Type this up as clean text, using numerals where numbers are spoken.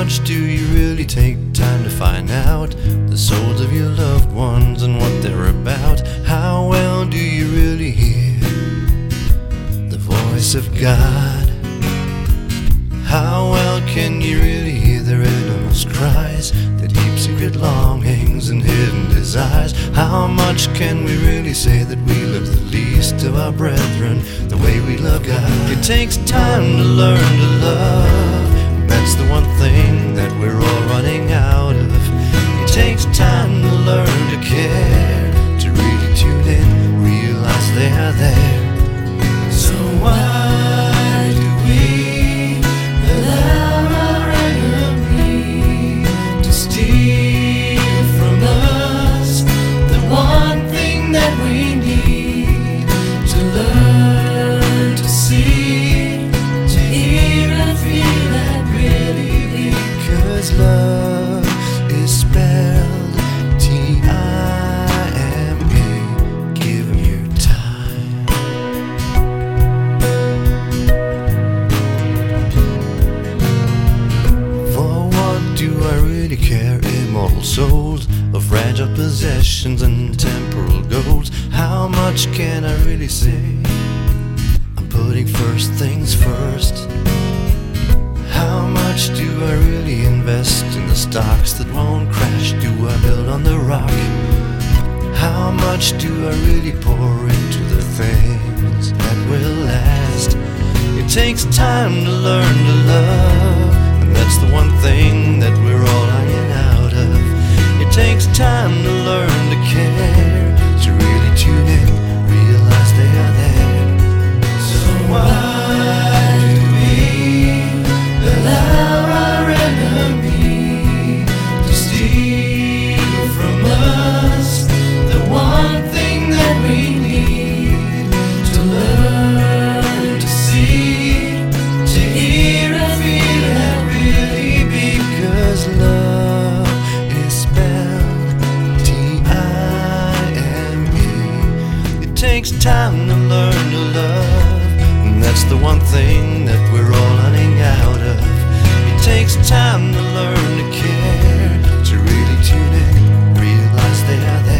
much do you really take time to find out the souls of your loved ones and what they're about? How well do you really hear the voice of God? How well can you really hear their innermost cries, their deep secret longings and hidden desires? How much can we really say that we love the least of our brethren the way we love God? It takes time to learn to love. That's the one thing that we're all running out of. It takes time to learn to care, to really tune in, realize they are there. So why do we allow our enemy to steal from us the one thing that we need to learn to see, to hear and feel and really be? 'Cause love is spelled T-I-M-E. Give 'em your time. For what do I really care? Immortal souls of fragile possessions and temporal goals. How much can I really say? I'm putting first things first. How much do I really invest in the stocks that won't crash? Do I build on the rock? How much do I really pour into the things that will last? It takes time to learn to love, and that's the one thing that we're all hanging out of. It takes time to learn to care, to really tune in, realize they are there. So why do we allow our enemy to steal from us the one thing that we need to learn to see, to hear and feel and really be? 'Cause love is spelled T-I-M-E. It takes time to learn to love, and that's the one thing that we're all running out of. It takes time to learn to care, to really tune in, realize they are there.